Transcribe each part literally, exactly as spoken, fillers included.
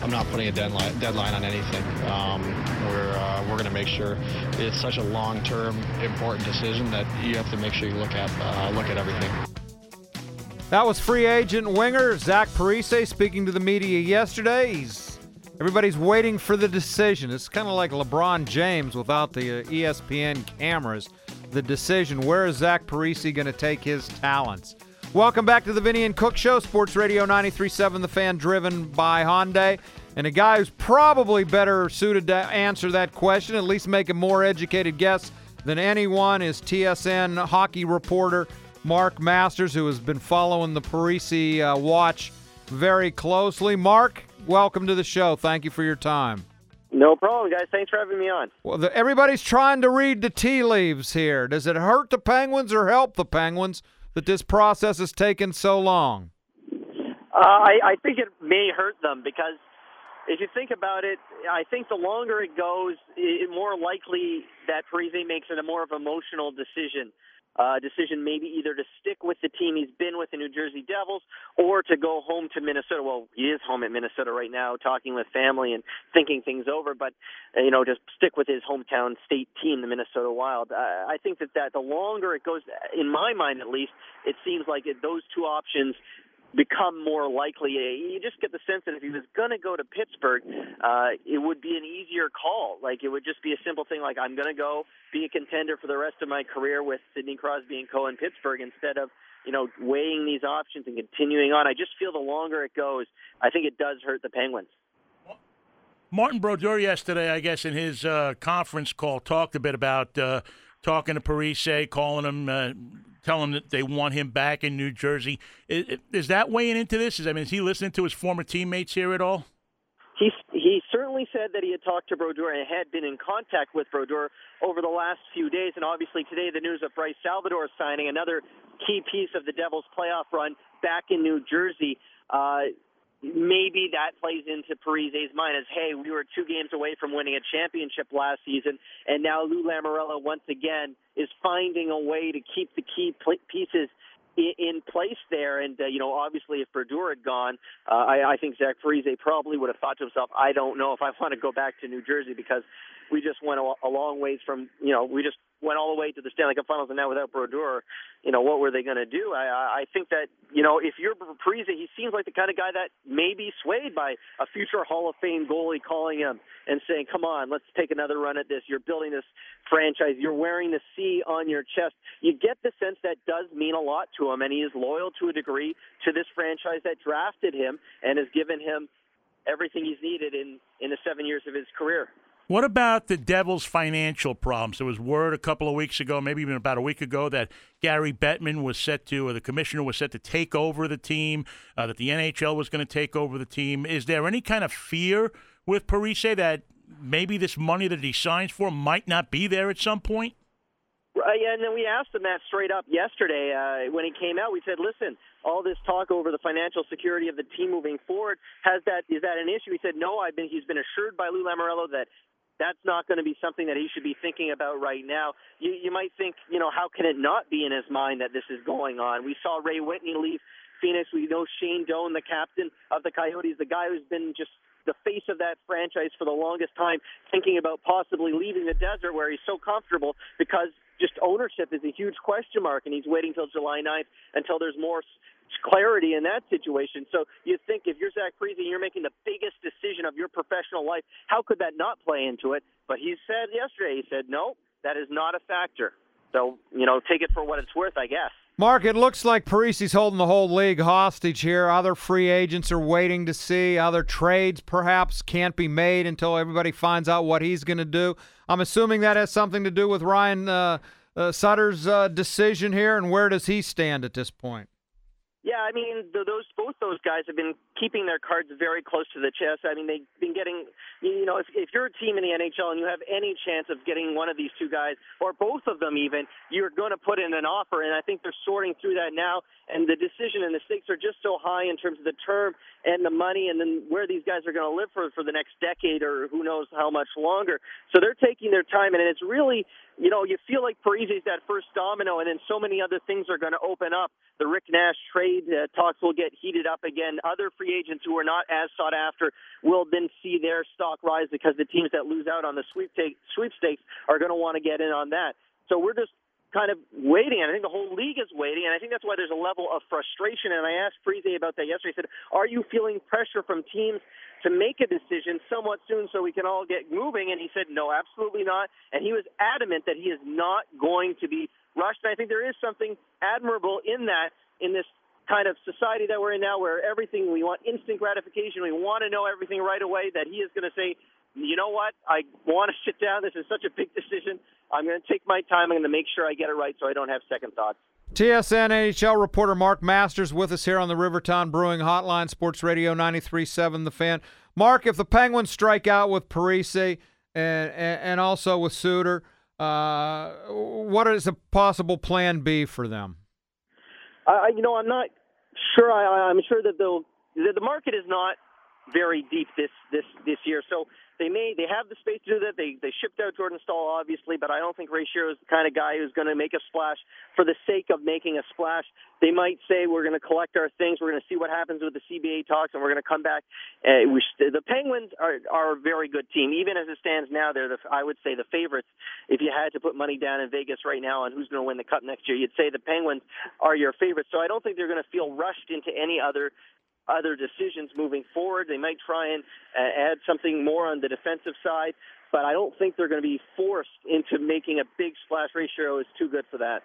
I'm not putting a deadline deadline on anything. Um, we're uh, we're going to make sure it's such a long-term, important decision that you have to make sure you look at uh, look at everything. That was free agent winger Zach Parise speaking to the media yesterday. He's everybody's waiting for the decision. It's kind of like LeBron James without the uh, E S P N cameras. The decision, where is Zach Parise going to take his talents? Welcome back to the Vinny and Cook Show, Sports Radio ninety-three point seven, The Fan, driven by Hyundai. And a guy who's probably better suited to answer that question, at least make a more educated guess than anyone, is T S N hockey reporter Mark Masters, who has been following the Parise uh, watch very closely. Mark, welcome to the show. Thank you for your time. No problem, guys. Thanks for having me on. Well, the, everybody's trying to read the tea leaves here. Does it hurt the Penguins or help the Penguins that this process has taken so long? Uh, I, I think it may hurt them because if you think about it, I think the longer it goes, it more likely that Parise makes it a more of an emotional decision. Uh, decision maybe either to stick with the team he's been with, the New Jersey Devils, or to go home to Minnesota. Well, he is home at Minnesota right now, talking with family and thinking things over, but, uh, you know, just stick with his hometown state team, the Minnesota Wild. Uh, I think that, that the longer it goes, in my mind at least, it seems like it, those two options become more likely. You just get the sense that if he was going to go to Pittsburgh, uh, it would be an easier call. Like, it would just be a simple thing like, I'm going to go be a contender for the rest of my career with Sidney Crosby and co in Pittsburgh, instead of, you know, weighing these options and continuing on. I just feel the longer it goes, I think it does hurt the Penguins. Martin Brodeur yesterday, I guess, in his uh, conference call, talked a bit about uh, talking to Parise, calling him, uh, telling him that they want him back in New Jersey. Is, is that weighing into this? Is, I mean, is he listening to his former teammates here at all? He he certainly said that he had talked to Brodeur and had been in contact with Brodeur over the last few days, and obviously today the news of Bryce Salvador signing, another key piece of the Devils' playoff run back in New Jersey. Uh, maybe that plays into Parise's mind as, hey, we were two games away from winning a championship last season, and now Lou Lamoriello once again is finding a way to keep the key pieces in place there. And, uh, you know, obviously if Brodeur had gone, uh, I, I think Zach Parise probably would have thought to himself, I don't know if I want to go back to New Jersey, because we just went a, a long ways from, you know, we just went all the way to the Stanley Cup Finals, and now without Brodeur, you know, what were they going to do? I, I think that, you know, if you're Parise, he seems like the kind of guy that may be swayed by a future Hall of Fame goalie calling him and saying, come on, let's take another run at this. You're building this franchise. You're wearing the C on your chest. You get the sense that does mean a lot to him, and he is loyal to a degree to this franchise that drafted him and has given him everything he's needed in, in the seven years of his career. What about the Devils' financial problems? There was word a couple of weeks ago, maybe even about a week ago, that Gary Bettman was set to, or the commissioner was set to take over the team, uh, that the N H L was going to take over the team. Is there any kind of fear with Parise that maybe this money that he signs for might not be there at some point? Uh, yeah, and then we asked him that straight up yesterday uh, when he came out. We said, listen, all this talk over the financial security of the team moving forward, has that is that an issue? He said, no, I've been. He's been assured by Lou Lamoriello that that's not going to be something that he should be thinking about right now. You, you might think, you know, how can it not be in his mind that this is going on? We saw Ray Whitney leave Phoenix. We know Shane Doan, the captain of the Coyotes, the guy who's been just the face of that franchise for the longest time, thinking about possibly leaving the desert where he's so comfortable, because just ownership is a huge question mark, and he's waiting till July ninth until there's more clarity in that situation. So you think if you're Zach Parise and you're making the biggest decision of your professional life, how could that not play into it? But he said yesterday, he said, no, that is not a factor. So, you know, take it for what it's worth, I guess. Mark, it looks like Parise's holding the whole league hostage here. Other free agents are waiting to see. Other trades perhaps can't be made until everybody finds out what he's going to do. I'm assuming that has something to do with Ryan uh, uh, Sutter's uh, decision here, and where does he stand at this point? Yeah, I mean, those both those guys have been keeping their cards very close to the chest. I mean, they've been getting, you know, if, if you're a team in the N H L and you have any chance of getting one of these two guys, or both of them even, you're going to put in an offer, and I think they're sorting through that now, and the decision and the stakes are just so high in terms of the term and the money, and then where these guys are going to live for, for the next decade or who knows how much longer. So they're taking their time, and it's really, you know, you feel like Parise's that first domino, and then so many other things are going to open up. The Rick Nash trade trade uh, talks will get heated up again. Other free agents who are not as sought after will then see their stock rise because the teams that lose out on the sweepstake, sweepstakes are going to want to get in on that. So we're just kind of waiting, and I think the whole league is waiting, and I think that's why there's a level of frustration. And I asked Friese about that yesterday. I said, are you feeling pressure from teams to make a decision somewhat soon so we can all get moving? And he said, no, absolutely not. And he was adamant that he is not going to be rushed. And I think there is something admirable in that, in this kind of society that we're in now where everything, we want instant gratification, we want to know everything right away, that he is going to say, you know what, I want to sit down. This is such a big decision. I'm going to take my time. I'm going to make sure I get it right so I don't have second thoughts. T S N N H L reporter Mark Masters with us here on the Rivertown Brewing Hotline, Sports Radio ninety-three point seven The Fan. Mark, if the Penguins strike out with Parise and, and, and also with Suter, uh, what is a possible plan B for them? Uh, you know, I'm not sure. I, I'm sure that they'll, the, the market is not very deep this, this, this year. So they may they have the space to do that. They they shipped out Jordan Staal, obviously, but I don't think Ray Shero is the kind of guy who's going to make a splash for the sake of making a splash. They might say we're going to collect our things, we're going to see what happens with the C B A talks, and we're going to come back. Uh, we, the Penguins are are a very good team, even as it stands now. They're the I would say the favorites. If you had to put money down in Vegas right now on who's going to win the Cup next year, you'd say the Penguins are your favorites. So I don't think they're going to feel rushed into any other. other decisions moving forward. They might try and uh, add something more on the defensive side, but I don't think they're going to be forced into making a big splash. Ray Shero is too good for that.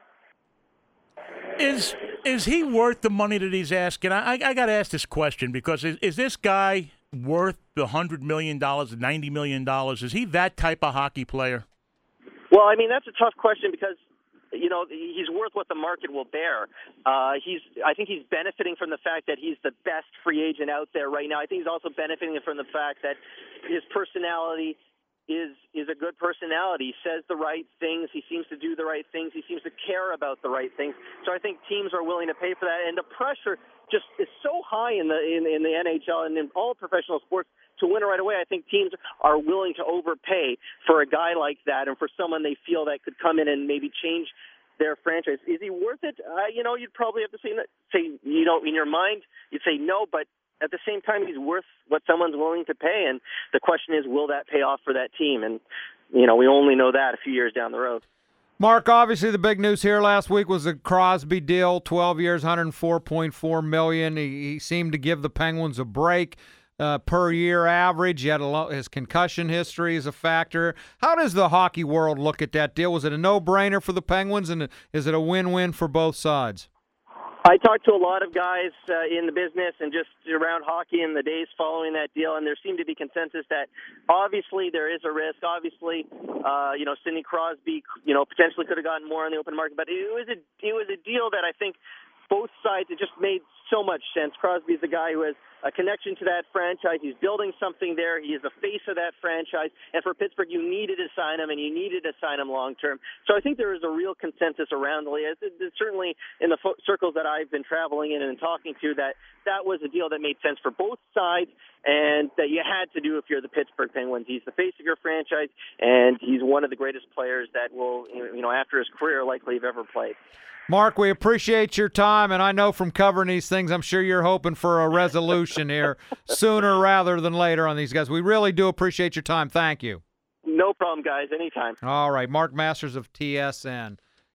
Is is he worth the money that he's asking? I, I, I got to ask this question because is, is this guy worth the one hundred million dollars, the ninety million dollars? Is he that type of hockey player? Well, I mean, that's a tough question because you know, he's worth what the market will bear. Uh, he's, I think he's benefiting from the fact that he's the best free agent out there right now. I think he's also benefiting from the fact that his personality is is a good personality. He says the right things. He seems to do the right things. He seems to care about the right things. So I think teams are willing to pay for that. And the pressure just is so high in the in, in the N H L and in all professional sports to win it right away. I think teams are willing to overpay for a guy like that and for someone they feel that could come in and maybe change their franchise. Is he worth it? Uh, you know, you'd probably have to say, say, you know, in your mind, you'd say no, but at the same time, he's worth what someone's willing to pay. And the question is, will that pay off for that team? And, you know, we only know that a few years down the road. Mark, obviously the big news here last week was the Crosby deal, twelve years, one hundred four point four million dollars. He, he seemed to give the Penguins a break. Uh, per year average. He had a lot, his concussion history is a factor. How does the hockey world look at that deal? Was it a no-brainer for the Penguins, and is it a win-win for both sides? I talked to a lot of guys uh, in the business and just around hockey in the days following that deal, and there seemed to be consensus that obviously there is a risk. Obviously, uh, you know, Sidney Crosby, you know, potentially could have gotten more on the open market, but it was a it was a deal that I think both sides, it just made so much sense. Crosby's the guy who has a connection to that franchise. He's building something there. He is the face of that franchise. And for Pittsburgh, you needed to sign him, and you needed to sign him long-term. So I think there is a real consensus around the league. Certainly in the fo- circles that I've been traveling in and talking to, that that was a deal that made sense for both sides and that you had to do if you're the Pittsburgh Penguins. He's the face of your franchise, and he's one of the greatest players that will, you know, after his career, likely have ever played. Mark, we appreciate your time, and I know from covering these things, I'm sure you're hoping for a resolution here sooner rather than later on these guys. We really do appreciate your time. Thank you. No problem, guys. Anytime. All right. Mark Masters of T S N.